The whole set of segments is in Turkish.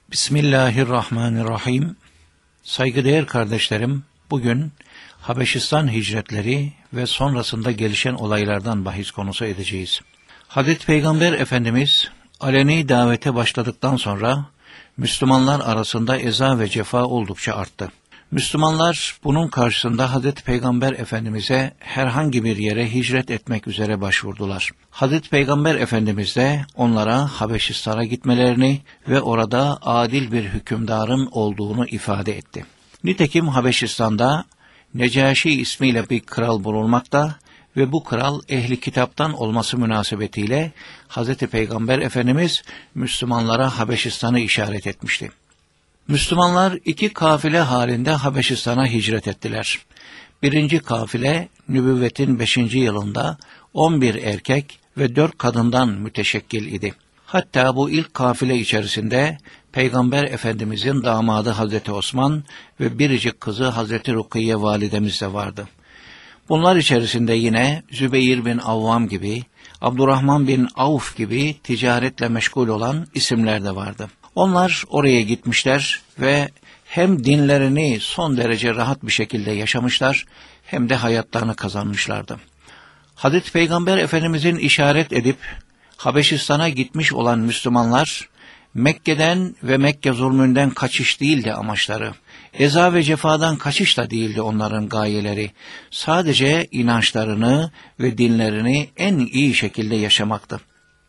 Bismillahirrahmanirrahim. Saygıdeğer kardeşlerim, bugün Habeşistan hicretleri ve sonrasında gelişen olaylardan bahis konusu edeceğiz. Hazreti Peygamber Efendimiz aleni davete başladıktan sonra Müslümanlar arasında eza ve cefa oldukça arttı. Müslümanlar bunun karşısında Hazreti Peygamber Efendimiz'e herhangi bir yere hicret etmek üzere başvurdular. Hazreti Peygamber Efendimiz de onlara Habeşistan'a gitmelerini ve orada adil bir hükümdarın olduğunu ifade etti. Nitekim Habeşistan'da Necaşi ismiyle bir kral bulunmakta ve bu kral ehli kitaptan olması münasebetiyle Hazreti Peygamber Efendimiz Müslümanlara Habeşistan'ı işaret etmişti. Müslümanlar iki kafile halinde Habeşistan'a hicret ettiler. Birinci kafile nübüvvetin 5. yılında 11 erkek ve 4 kadından müteşekkil idi. Hatta bu ilk kafile içerisinde Peygamber Efendimizin damadı Hazreti Osman ve biricik kızı Hazreti Rukiye validemiz de vardı. Bunlar içerisinde yine Zübeyir bin Avvam gibi, Abdurrahman bin Avf gibi ticaretle meşgul olan isimler de vardı. Onlar oraya gitmişler ve hem dinlerini son derece rahat bir şekilde yaşamışlar hem de hayatlarını kazanmışlardı. Hazreti Peygamber Efendimizin işaret edip Habeşistan'a gitmiş olan Müslümanlar Mekke'den ve Mekke zulmünden kaçış değildi amaçları. Eza ve cefadan kaçış da değildi onların gayeleri. Sadece inançlarını ve dinlerini en iyi şekilde yaşamaktı.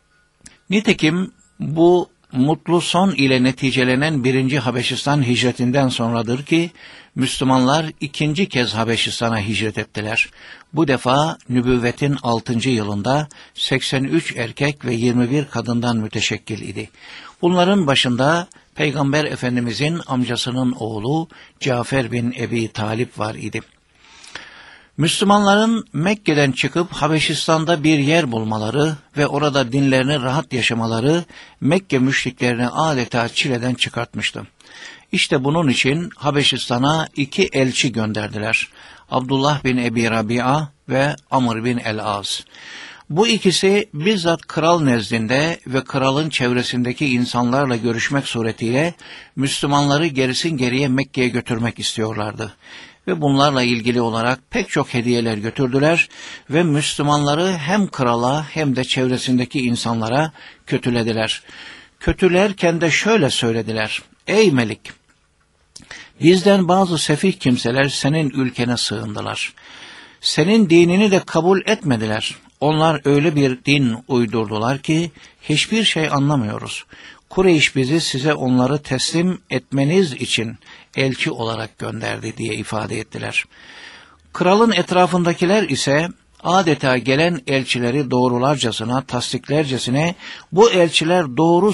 Nitekim bu mutlu son ile neticelenen 1. Habeşistan hicretinden sonradır ki Müslümanlar 2. kez Habeşistan'a hicret ettiler. Bu defa nübüvvetin 6. yılında 83 erkek ve 21 kadından müteşekkil idi. Bunların başında Peygamber Efendimizin amcasının oğlu Cafer bin Ebi Talip var idi. Müslümanların Mekke'den çıkıp Habeşistan'da bir yer bulmaları ve orada dinlerini rahat yaşamaları Mekke müşriklerini adeta çileden çıkartmıştı. İşte bunun için Habeşistan'a 2 elçi gönderdiler. Abdullah bin Ebi Rabia ve Amr bin el-As. Bu ikisi bizzat kral nezdinde ve kralın çevresindeki insanlarla görüşmek suretiyle Müslümanları gerisin geriye Mekke'ye götürmek istiyorlardı. Ve bunlarla ilgili olarak pek çok hediyeler götürdüler ve Müslümanları hem krala hem de çevresindeki insanlara kötülediler. Kötülerken de şöyle söylediler: "Ey Melik, bizden bazı sefih kimseler senin ülkene sığındılar. Senin dinini de kabul etmediler. Onlar öyle bir din uydurdular ki hiçbir şey anlamıyoruz. Kureyş bizi size onları teslim etmeniz için elçi olarak gönderdi" diye ifade ettiler. Kralın etrafındakiler ise adeta gelen elçileri doğrularcasına, tasdiklercesine bu elçiler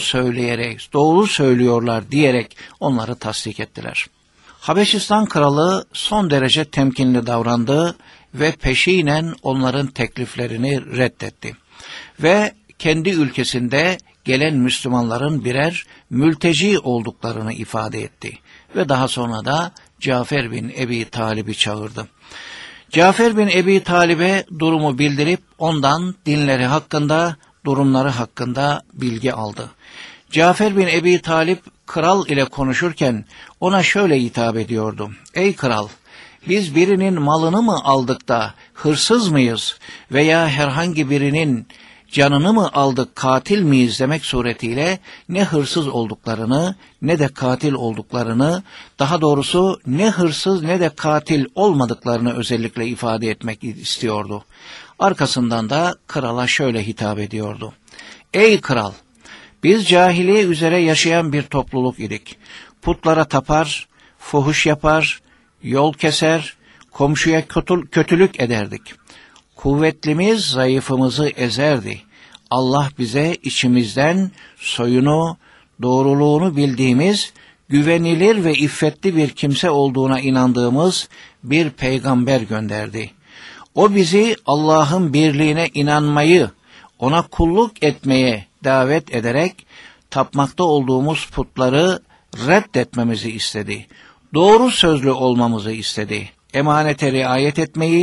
doğru söylüyorlar diyerek onları tasdik ettiler. Habeşistan kralı son derece temkinli davrandı ve peşinen onların tekliflerini reddetti. Ve kendi ülkesinde gelen Müslümanların birer mülteci olduklarını ifade etti. Ve daha sonra da Cafer bin Ebi Talib'i çağırdı. Cafer bin Ebi Talib'e durumu bildirip ondan dinleri hakkında, durumları hakkında bilgi aldı. Cafer bin Ebi Talib kral ile konuşurken ona şöyle hitap ediyordu: "Ey kral, biz birinin malını mı aldık da hırsız mıyız veya herhangi birinin canını mı aldık, katil miyiz?" demek suretiyle ne hırsız olduklarını ne de katil olduklarını, daha doğrusu ne hırsız ne de katil olmadıklarını özellikle ifade etmek istiyordu. Arkasından da krala şöyle hitap ediyordu: "Ey kral, biz cahiliye üzere yaşayan bir topluluk idik. Putlara tapar, fuhuş yapar, yol keser, komşuya kötülük ederdik. Kuvvetlimiz zayıfımızı ezerdi. Allah bize içimizden soyunu, doğruluğunu bildiğimiz, güvenilir ve iffetli bir kimse olduğuna inandığımız bir peygamber gönderdi. O bizi Allah'ın birliğine inanmayı, ona kulluk etmeye davet ederek tapmakta olduğumuz putları reddetmemizi istedi. Doğru sözlü olmamızı istedi. Emanete riayet etmeyi,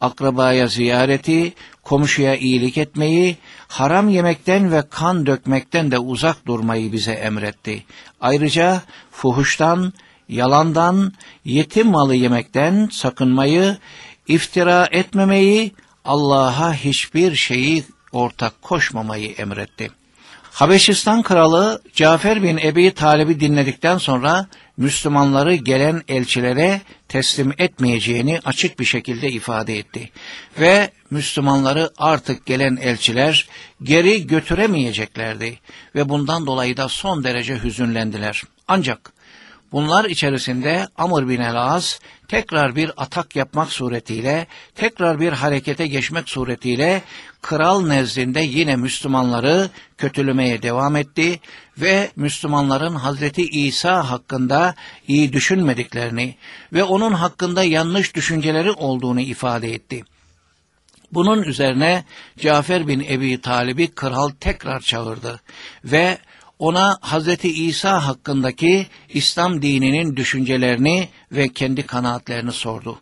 akrabaya ziyareti, komşuya iyilik etmeyi, haram yemekten ve kan dökmekten de uzak durmayı bize emretti. Ayrıca fuhuştan, yalandan, yetim malı yemekten sakınmayı, iftira etmemeyi, Allah'a hiçbir şeyi ortak koşmamayı emretti. Habeşistan kralı Cafer bin Ebi Talib'i dinledikten sonra Müslümanları gelen elçilere teslim etmeyeceğini açık bir şekilde ifade etti. Ve Müslümanları artık gelen elçiler geri götüremeyeceklerdi ve bundan dolayı da son derece hüzünlendiler. Ancak bunlar içerisinde Amr bin el-As tekrar bir atak yapmak suretiyle, tekrar bir harekete geçmek suretiyle kral nezdinde yine Müslümanları kötülemeye devam etti ve Müslümanların Hazreti İsa hakkında iyi düşünmediklerini ve onun hakkında yanlış düşünceleri olduğunu ifade etti. Bunun üzerine Cafer bin Ebi Talib'i kral tekrar çağırdı ve ona Hazreti İsa hakkındaki İslam dininin düşüncelerini ve kendi kanaatlerini sordu.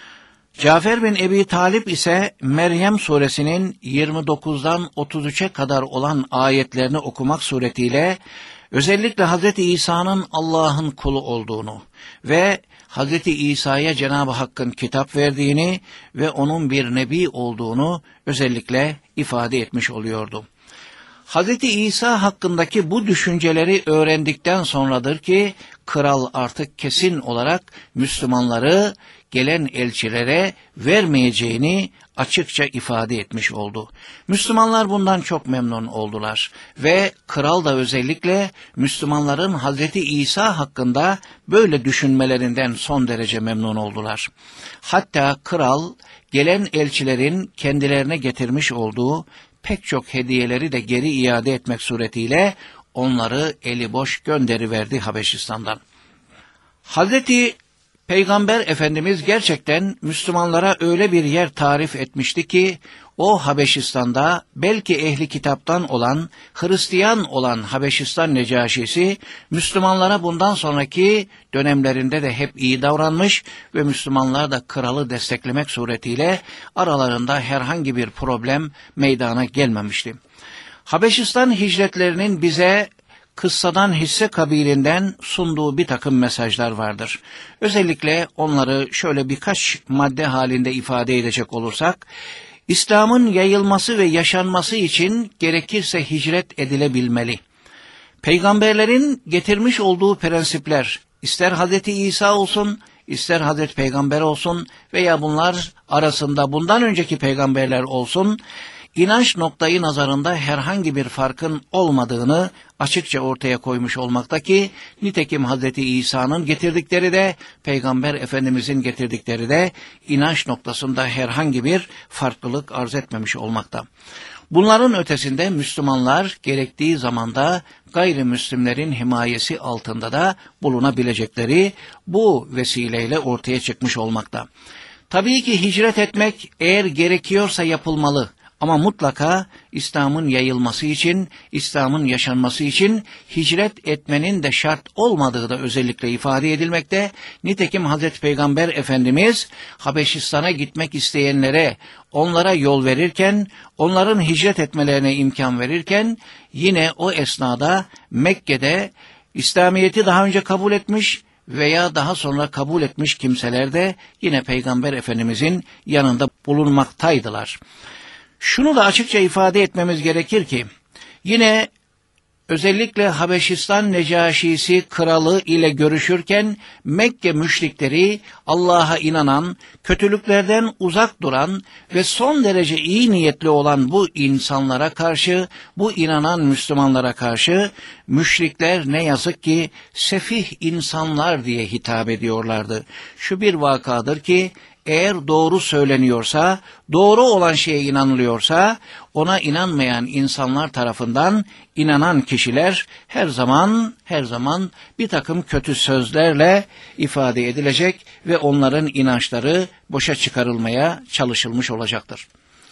Cafer bin Ebi Talib ise Meryem suresinin 29'dan 33'e kadar olan ayetlerini okumak suretiyle özellikle Hazreti İsa'nın Allah'ın kulu olduğunu ve Hazreti İsa'ya Cenab-ı Hakk'ın kitap verdiğini ve onun bir nebi olduğunu özellikle ifade etmiş oluyordu. Hazreti İsa hakkındaki bu düşünceleri öğrendikten sonradır ki kral artık kesin olarak Müslümanları gelen elçilere vermeyeceğini açıkça ifade etmiş oldu. Müslümanlar bundan çok memnun oldular ve kral da özellikle Müslümanların Hazreti İsa hakkında böyle düşünmelerinden son derece memnun oldular. Hatta kral gelen elçilerin kendilerine getirmiş olduğu pek çok hediyeleri de geri iade etmek suretiyle onları eli boş gönderiverdi Habeşistan'dan. Hazreti Peygamber Efendimiz gerçekten Müslümanlara öyle bir yer tarif etmişti ki o Habeşistan'da belki ehli kitaptan olan, Hristiyan olan Habeşistan Necaşisi Müslümanlara bundan sonraki dönemlerinde de hep iyi davranmış ve Müslümanlar da kralı desteklemek suretiyle aralarında herhangi bir problem meydana gelmemişti. Habeşistan hicretlerinin bize kıssadan hisse kabilinden sunduğu bir takım mesajlar vardır. Özellikle onları şöyle birkaç madde halinde ifade edecek olursak, İslam'ın yayılması ve yaşanması için gerekirse hicret edilebilmeli. Peygamberlerin getirmiş olduğu prensipler, ister Hazreti İsa olsun, ister Hazreti Peygamber olsun veya bunlar arasında bundan önceki peygamberler olsun, İnanç noktayı nazarında herhangi bir farkın olmadığını açıkça ortaya koymuş olmakta ki nitekim Hazreti İsa'nın getirdikleri de Peygamber Efendimizin getirdikleri de inanç noktasında herhangi bir farklılık arz etmemiş olmakta. Bunların ötesinde Müslümanlar gerektiği zamanda gayrimüslimlerin himayesi altında da bulunabilecekleri bu vesileyle ortaya çıkmış olmakta. Tabii ki hicret etmek eğer gerekiyorsa yapılmalı. Ama mutlaka İslam'ın yayılması için, İslam'ın yaşanması için hicret etmenin de şart olmadığı da özellikle ifade edilmekte. Nitekim Hazreti Peygamber Efendimiz Habeşistan'a gitmek isteyenlere, onlara yol verirken, onların hicret etmelerine imkan verirken yine o esnada Mekke'de İslamiyet'i daha önce kabul etmiş veya daha sonra kabul etmiş kimseler de yine Peygamber Efendimizin yanında bulunmaktaydılar. Şunu da açıkça ifade etmemiz gerekir ki, yine özellikle Habeşistan Necaşisi kralı ile görüşürken Mekke müşrikleri Allah'a inanan, kötülüklerden uzak duran ve son derece iyi niyetli olan bu insanlara karşı, bu inanan Müslümanlara karşı müşrikler ne yazık ki sefih insanlar diye hitap ediyorlardı. Şu bir vakadır ki, eğer doğru söyleniyorsa, doğru olan şeye inanılıyorsa, ona inanmayan insanlar tarafından inanan kişiler her zaman bir takım kötü sözlerle ifade edilecek ve onların inançları boşa çıkarılmaya çalışılmış olacaktır.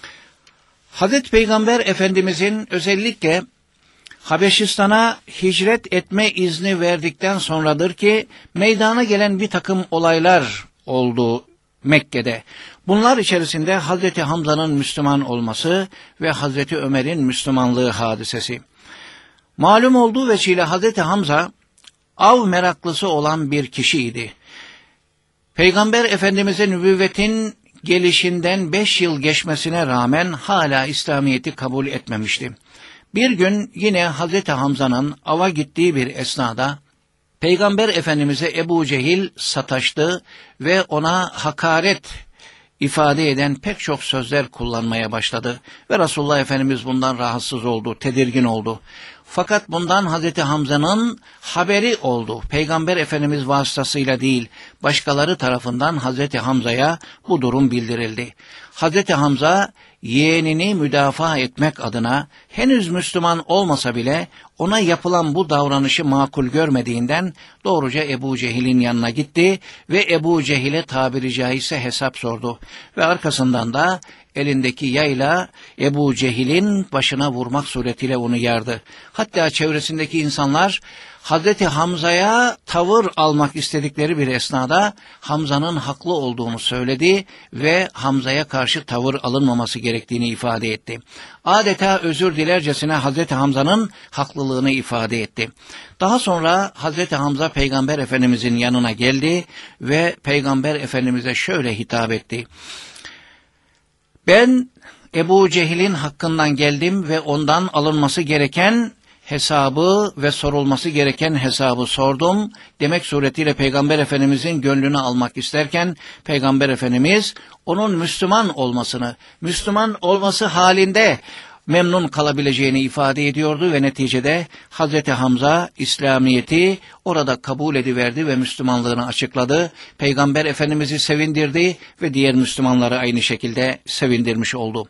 Hazreti Peygamber Efendimizin özellikle Habeşistan'a hicret etme izni verdikten sonradır ki meydana gelen bir takım olaylar oldu Mekke'de. Bunlar içerisinde Hazreti Hamza'nın Müslüman olması ve Hazreti Ömer'in Müslümanlığı hadisesi. Malum olduğu veçile Hazreti Hamza av meraklısı olan bir kişiydi. Peygamber Efendimiz'e nübüvvetin gelişinden 5 yıl geçmesine rağmen hala İslamiyet'i kabul etmemişti. Bir gün yine Hazreti Hamza'nın ava gittiği bir esnada Peygamber Efendimiz'e Ebu Cehil sataştı ve ona hakaret ifade eden pek çok sözler kullanmaya başladı. Ve Resulullah Efendimiz bundan rahatsız oldu, tedirgin oldu. Fakat bundan Hazreti Hamza'nın haberi oldu. Peygamber Efendimiz vasıtasıyla değil, başkaları tarafından Hazreti Hamza'ya bu durum bildirildi. Hazreti Hamza yeğenini müdafaa etmek adına henüz Müslüman olmasa bile ona yapılan bu davranışı makul görmediğinden doğruca Ebu Cehil'in yanına gitti ve Ebu Cehil'e tabiri caizse hesap sordu. Ve arkasından da elindeki yayla Ebu Cehil'in başına vurmak suretiyle onu yardı. Hatta çevresindeki insanlar Hazreti Hamza'ya tavır almak istedikleri bir esnada Hamza'nın haklı olduğunu söyledi ve Hamza'ya karşı tavır alınmaması gerektiğini ifade etti. Adeta özür dilercesine Hazreti Hamza'nın haklılığını ifade etti. Daha sonra Hazreti Hamza Peygamber Efendimizin yanına geldi ve Peygamber Efendimiz'e şöyle hitap etti. Ben Ebu Cehil'in hakkından geldim ve ondan alınması gereken hesabı ve sorulması gereken hesabı sordum demek suretiyle Peygamber Efendimizin gönlünü almak isterken Peygamber Efendimiz onun Müslüman olması halinde memnun kalabileceğini ifade ediyordu ve neticede Hazreti Hamza İslamiyet'i orada kabul ediverdi ve Müslümanlığını açıkladı. Peygamber Efendimiz'i sevindirdi ve diğer Müslümanları aynı şekilde sevindirmiş oldu.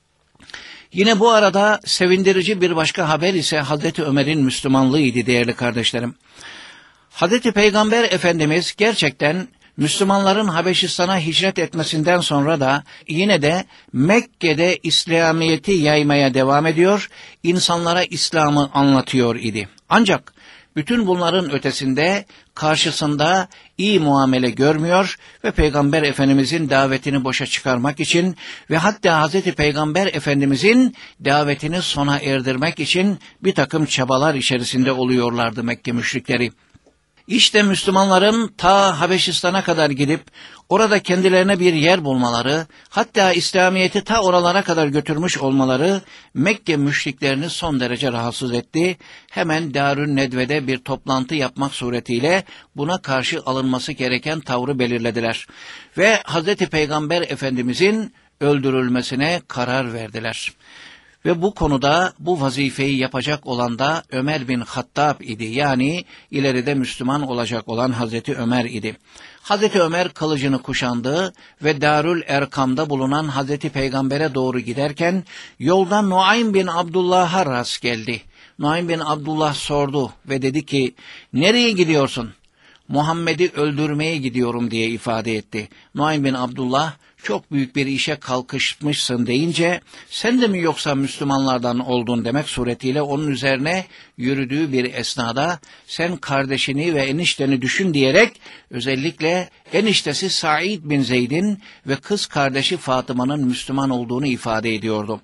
Yine bu arada sevindirici bir başka haber ise Hazreti Ömer'in Müslümanlığıydı değerli kardeşlerim. Hazreti Peygamber Efendimiz gerçekten Müslümanların Habeşistan'a hicret etmesinden sonra da yine de Mekke'de İslamiyet'i yaymaya devam ediyor, insanlara İslam'ı anlatıyor idi. Ancak bütün bunların ötesinde karşısında iyi muamele görmüyor ve Peygamber Efendimizin davetini boşa çıkarmak için ve hatta Hazreti Peygamber Efendimizin davetini sona erdirmek için bir takım çabalar içerisinde oluyorlardı Mekke müşrikleri. İşte Müslümanların ta Habeşistan'a kadar gidip orada kendilerine bir yer bulmaları, hatta İslamiyet'i ta oralara kadar götürmüş olmaları Mekke müşriklerini son derece rahatsız etti. Hemen Darün Nedve'de bir toplantı yapmak suretiyle buna karşı alınması gereken tavrı belirlediler. Ve Hazreti Peygamber Efendimizin öldürülmesine karar verdiler. Ve bu konuda bu vazifeyi yapacak olan da Ömer bin Hattab idi. Yani ileride Müslüman olacak olan Hazreti Ömer idi. Hazreti Ömer kılıcını kuşandı ve Darül Erkam'da bulunan Hazreti Peygamber'e doğru giderken yolda Nuaym bin Abdullah'a rast geldi. Nuaym bin Abdullah sordu ve dedi ki, "Nereye gidiyorsun?" "Muhammed'i öldürmeye gidiyorum" diye ifade etti. Nuaym bin Abdullah, "Çok büyük bir işe kalkışmışsın" deyince, "Sen de mi yoksa Müslümanlardan oldun?" demek suretiyle onun üzerine yürüdüğü bir esnada "Sen kardeşini ve enişteni düşün" diyerek özellikle eniştesi Said bin Zeyd'in ve kız kardeşi Fatıma'nın Müslüman olduğunu ifade ediyordu.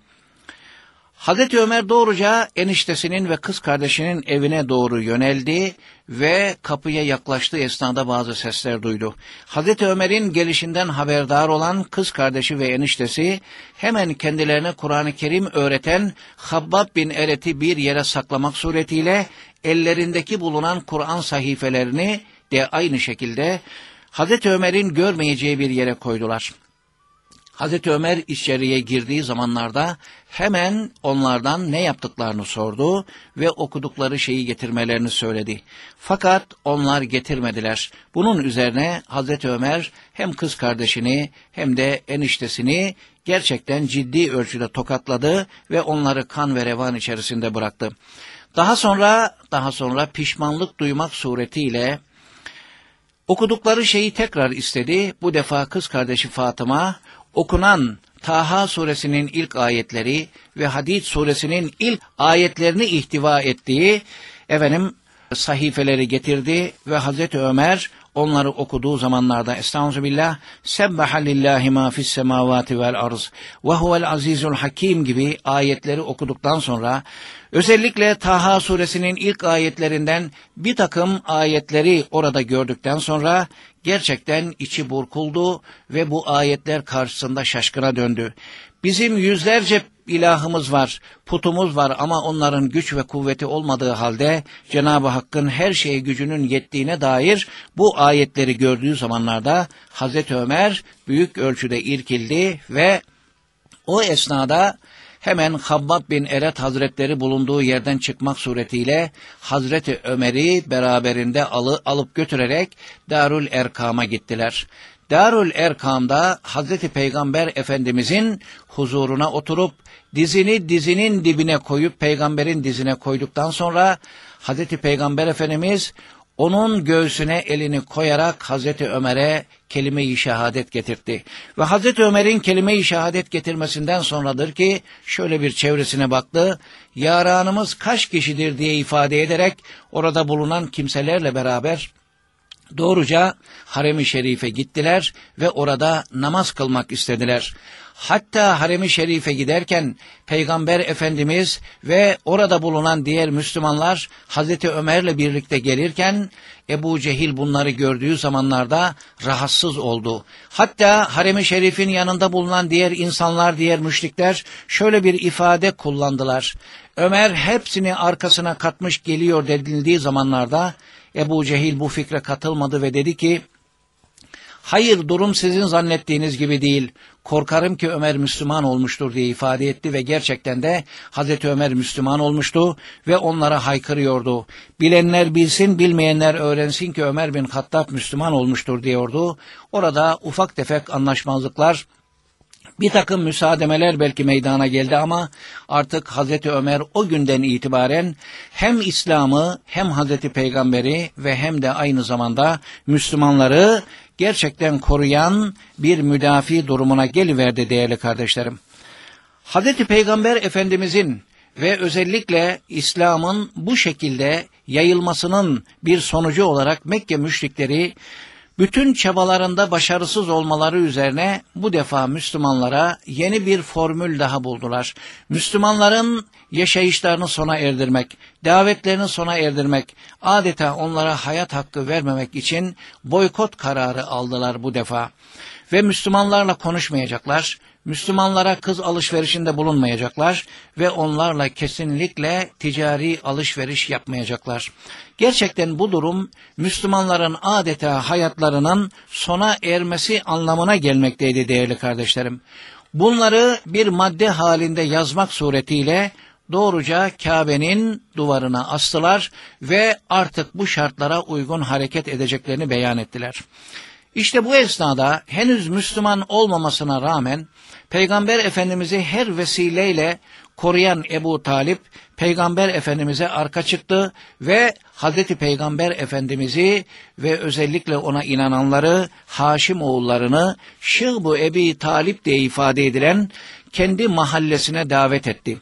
Hazreti Ömer doğruca eniştesinin ve kız kardeşinin evine doğru yöneldi ve kapıya yaklaştığı esnada bazı sesler duydu. Hazreti Ömer'in gelişinden haberdar olan kız kardeşi ve eniştesi hemen kendilerine Kur'an-ı Kerim öğreten Habbab bin Eret'i bir yere saklamak suretiyle ellerindeki bulunan Kur'an sahifelerini de aynı şekilde Hazreti Ömer'in görmeyeceği bir yere koydular. Hazreti Ömer içeriye girdiği zamanlarda hemen onlardan ne yaptıklarını sordu ve okudukları şeyi getirmelerini söyledi. Fakat onlar getirmediler. Bunun üzerine Hazreti Ömer hem kız kardeşini hem de eniştesini gerçekten ciddi ölçüde tokatladı ve onları kan ve revan içerisinde bıraktı. Daha sonra pişmanlık duymak suretiyle okudukları şeyi tekrar istedi. Bu defa kız kardeşi Fatıma okunan Taha suresinin ilk ayetleri ve Hadid suresinin ilk ayetlerini ihtiva ettiği sahifeleri getirdi ve Hazreti Ömer onları okuduğu zamanlarda estağfirullah sebbaha lillahi ma fis semavati vel arz ve huvel azizul hakim gibi ayetleri okuduktan sonra özellikle Taha suresinin ilk ayetlerinden bir takım ayetleri orada gördükten sonra gerçekten içi burkuldu ve bu ayetler karşısında şaşkına döndü. Bizim yüzlerce ilahımız var, putumuz var ama onların güç ve kuvveti olmadığı halde Cenab-ı Hakk'ın her şeye gücünün yettiğine dair bu ayetleri gördüğü zamanlarda Hazreti Ömer büyük ölçüde irkildi ve o esnada hemen Habbab bin Eret Hazretleri bulunduğu yerden çıkmak suretiyle Hazreti Ömer'i beraberinde alıp götürerek Darül Erkam'a gittiler. Darül Erkam'da Hazreti Peygamber Efendimizin huzuruna oturup dizini dizinin dibine koyup peygamberin dizine koyduktan sonra Hazreti Peygamber Efendimiz onun göğsüne elini koyarak Hazreti Ömer'e kelime-i şehadet getirtti. Ve Hazreti Ömer'in kelime-i şehadet getirmesinden sonradır ki şöyle bir çevresine baktı. Yaranımız kaç kişidir diye ifade ederek orada bulunan kimselerle beraber doğruca Harem-i Şerif'e gittiler ve orada namaz kılmak istediler. Hatta Harem-i Şerif'e giderken Peygamber Efendimiz ve orada bulunan diğer Müslümanlar Hazreti Ömer'le birlikte gelirken Ebu Cehil bunları gördüğü zamanlarda rahatsız oldu. Hatta Harem-i Şerif'in yanında bulunan diğer insanlar, diğer müşrikler şöyle bir ifade kullandılar. Ömer hepsini arkasına katmış geliyor denildiği zamanlarda Ebu Cehil bu fikre katılmadı ve dedi ki, hayır durum sizin zannettiğiniz gibi değil, korkarım ki Ömer Müslüman olmuştur diye ifade etti ve gerçekten de Hazreti Ömer Müslüman olmuştu ve onlara haykırıyordu. Bilenler bilsin, bilmeyenler öğrensin ki Ömer bin Hattab Müslüman olmuştur diyordu. Orada ufak tefek anlaşmazlıklar, bir takım müsaademeler belki meydana geldi ama artık Hazreti Ömer o günden itibaren hem İslam'ı hem Hazreti Peygamber'i ve hem de aynı zamanda Müslümanları gerçekten koruyan bir müdafi durumuna geliverdi değerli kardeşlerim. Hazreti Peygamber Efendimizin ve özellikle İslam'ın bu şekilde yayılmasının bir sonucu olarak Mekke müşrikleri bütün çabalarında başarısız olmaları üzerine bu defa Müslümanlara yeni bir formül daha buldular. Müslümanların yaşayışlarını sona erdirmek, davetlerini sona erdirmek, adeta onlara hayat hakkı vermemek için boykot kararı aldılar bu defa. Ve Müslümanlarla konuşmayacaklar, Müslümanlara kız alışverişinde bulunmayacaklar ve onlarla kesinlikle ticari alışveriş yapmayacaklar. Gerçekten bu durum Müslümanların adeta hayatlarının sona ermesi anlamına gelmekteydi değerli kardeşlerim. Bunları bir madde halinde yazmak suretiyle doğruca Kabe'nin duvarına astılar ve artık bu şartlara uygun hareket edeceklerini beyan ettiler. İşte bu esnada henüz Müslüman olmamasına rağmen Peygamber Efendimiz'i her vesileyle koruyan Ebu Talip, Peygamber Efendimiz'e arka çıktı ve Hazreti Peygamber Efendimiz'i ve özellikle ona inananları, Haşim oğullarını Şıgb-ı Ebi Talip diye ifade edilen kendi mahallesine davet etti.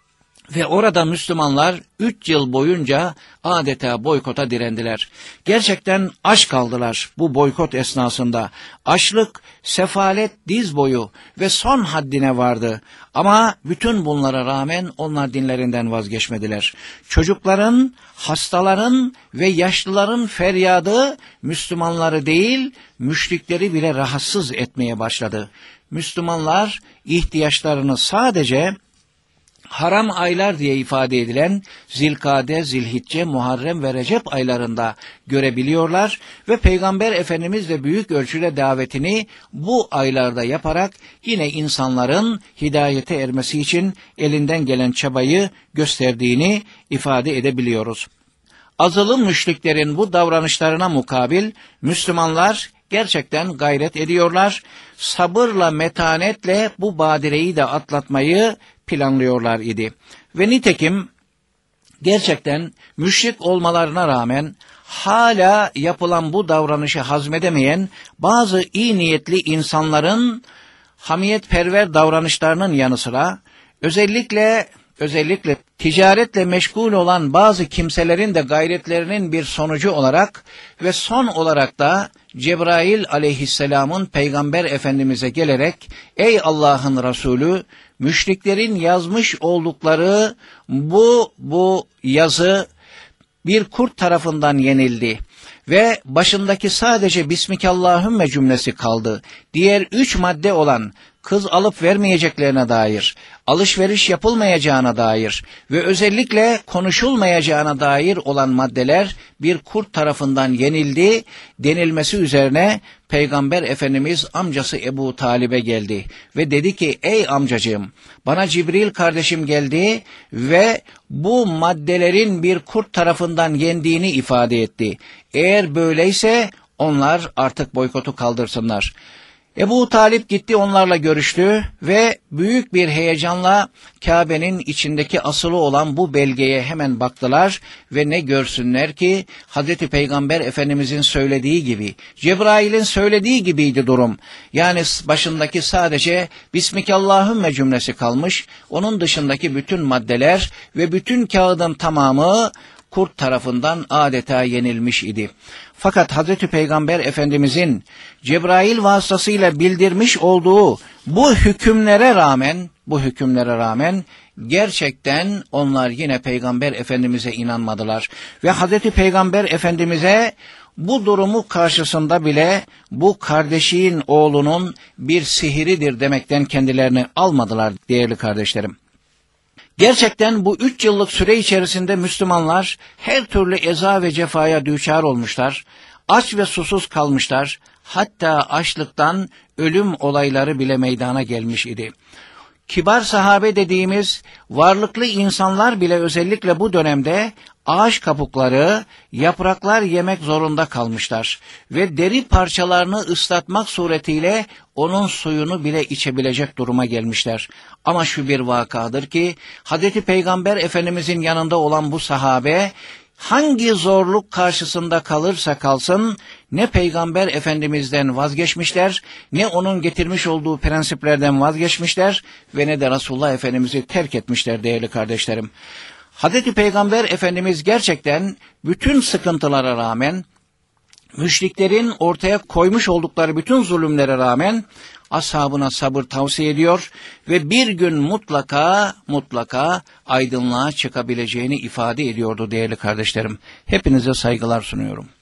Ve orada Müslümanlar 3 yıl boyunca adeta boykota direndiler. Gerçekten aç kaldılar bu boykot esnasında. Açlık, sefalet diz boyu ve son haddine vardı. Ama bütün bunlara rağmen onlar dinlerinden vazgeçmediler. Çocukların, hastaların ve yaşlıların feryadı Müslümanları değil, müşrikleri bile rahatsız etmeye başladı. Müslümanlar ihtiyaçlarını sadece haram aylar diye ifade edilen Zilkade, Zilhicce, Muharrem ve Recep aylarında görebiliyorlar ve Peygamber Efendimiz de büyük ölçüde davetini bu aylarda yaparak yine insanların hidayete ermesi için elinden gelen çabayı gösterdiğini ifade edebiliyoruz. Azılı müşriklerin bu davranışlarına mukabil Müslümanlar gerçekten gayret ediyorlar, sabırla, metanetle bu badireyi de atlatmayı planlıyorlar idi. Ve nitekim gerçekten müşrik olmalarına rağmen hala yapılan bu davranışı hazmedemeyen bazı iyi niyetli insanların hamiyetperver davranışlarının yanı sıra özellikle özellikle ticaretle meşgul olan bazı kimselerin de gayretlerinin bir sonucu olarak ve son olarak da Cebrail aleyhisselamın Peygamber Efendimiz'e gelerek ey Allah'ın Resulü, müşriklerin yazmış oldukları bu yazı bir kurt tarafından yenildi ve başındaki sadece Bismikallahümme cümlesi kaldı. Diğer 3 madde olan kız alıp vermeyeceklerine dair, alışveriş yapılmayacağına dair ve özellikle konuşulmayacağına dair olan maddeler bir kurt tarafından yenildi denilmesi üzerine Peygamber Efendimiz amcası Ebu Talib'e geldi ve dedi ki ey amcacığım, bana Cibril kardeşim geldi ve bu maddelerin bir kurt tarafından yendiğini ifade etti. Eğer böyleyse onlar artık boykotu kaldırsınlar. Ebu Talip gitti, onlarla görüştü ve büyük bir heyecanla Kabe'nin içindeki asılı olan bu belgeye hemen baktılar ve ne görsünler ki Hazreti Peygamber Efendimizin söylediği gibi, Cebrail'in söylediği gibiydi durum. Yani başındaki sadece Bismikallahümme cümlesi kalmış, onun dışındaki bütün maddeler ve bütün kağıdın tamamı kurt tarafından adeta yenilmiş idi. Fakat Hazreti Peygamber Efendimizin Cebrail vasıtasıyla bildirmiş olduğu bu hükümlere rağmen gerçekten onlar yine Peygamber Efendimiz'e inanmadılar. Ve Hazreti Peygamber Efendimiz'e bu durumu karşısında bile bu kardeşin oğlunun bir sihiridir demekten kendilerini almadılar değerli kardeşlerim. Gerçekten bu 3 yıllık süre içerisinde Müslümanlar her türlü eza ve cefaya düçar olmuşlar, aç ve susuz kalmışlar, hatta açlıktan ölüm olayları bile meydana gelmiş idi. Kibar sahabe dediğimiz varlıklı insanlar bile özellikle bu dönemde ağaç kabukları, yapraklar yemek zorunda kalmışlar ve deri parçalarını ıslatmak suretiyle onun suyunu bile içebilecek duruma gelmişler. Ama şu bir vakadır ki Hazreti Peygamber Efendimizin yanında olan bu sahabe hangi zorluk karşısında kalırsa kalsın ne Peygamber Efendimiz'den vazgeçmişler, ne onun getirmiş olduğu prensiplerden vazgeçmişler ve ne de Resulullah Efendimiz'i terk etmişler değerli kardeşlerim. Hazreti Peygamber Efendimiz gerçekten bütün sıkıntılara rağmen, müşriklerin ortaya koymuş oldukları bütün zulümlere rağmen ashabına sabır tavsiye ediyor ve bir gün mutlaka aydınlığa çıkabileceğini ifade ediyordu değerli kardeşlerim. Hepinize saygılar sunuyorum.